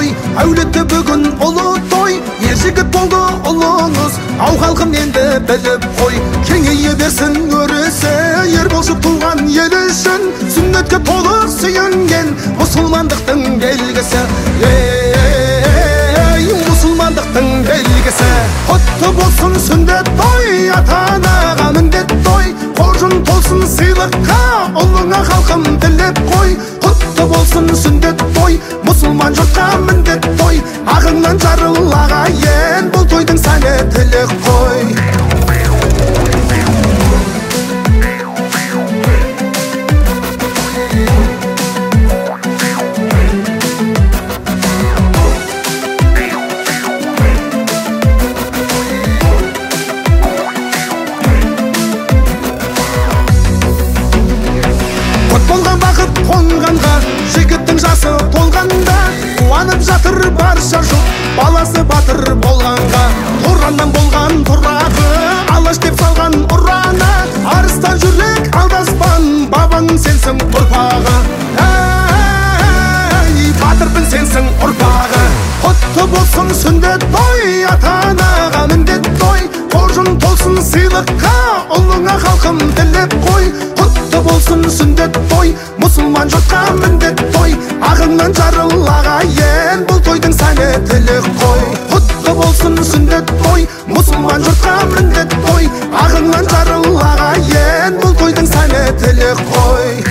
той, әулетті бүгін ұлы той. Ер жігіт болды ұлыңыз, ау халқым енді біліп қой. Кеңейе берсін өрісі, ер болшып туған ел үшін. Сүннетке толық сүйінген мұсылмандықтың белгісі. Мұсылмандықтың белгісі. Құтты болсын сүндет той, ата-анаға міндет той. Қоржын толсын сыйлыққа, ұлыңа халқым тілеп қой. Құтты болсын сүндет той, мұсылман жұртқа міндет той. Ағыңнан жарыл ағайын, бұл тойдың сәні тілек қой. Қонғанға жігіттің жасы толғанда, қуанып жатыр барша жұрт, баласы батыр болғанға. Тұраннан болған тұрағы, алаш деп салған ұраны, арыстан жүрек алдаспан, бабаң сенсің ұрпағы. Батырдың сенсің ұрпағы. Құтты болсын сүндет той, ата-анаға міндет той. Қоржын толсын сыйлыққа, ұлыңа халқым тілеп қой. Құтты болсын сүндет той, мұсылман жұртқа міндет той. Ағыңнан жарыл ағайын, бұл тойдың сәні тілек қой. Құтты болсын сүндет той, мұсылман жұртқа міндет той. Ағыңнан жарыл ағайын, бұл тойдың сәні тілек қой.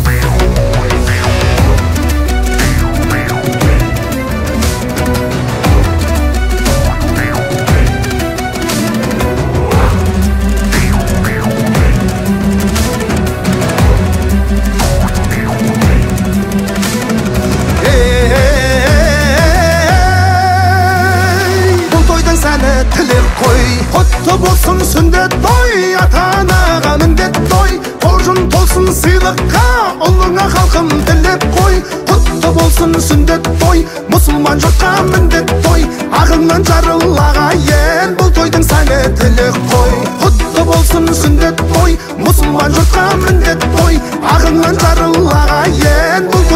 Құтты болсын сүндет той, ата-анаға міндет той. Қоржын толсын сыйлыққа, ұлыңа халқым тілеп қой. Құтты болсын сүндет той, мұсылман жұртқа міндет той. Ағыңнан жарыл ағайын, бұл тойдың сәні тілек қой. Құтты болсын сүндет той, мұсылман жұртқа міндет той. Ағыңнан жарыл ағайын, бұл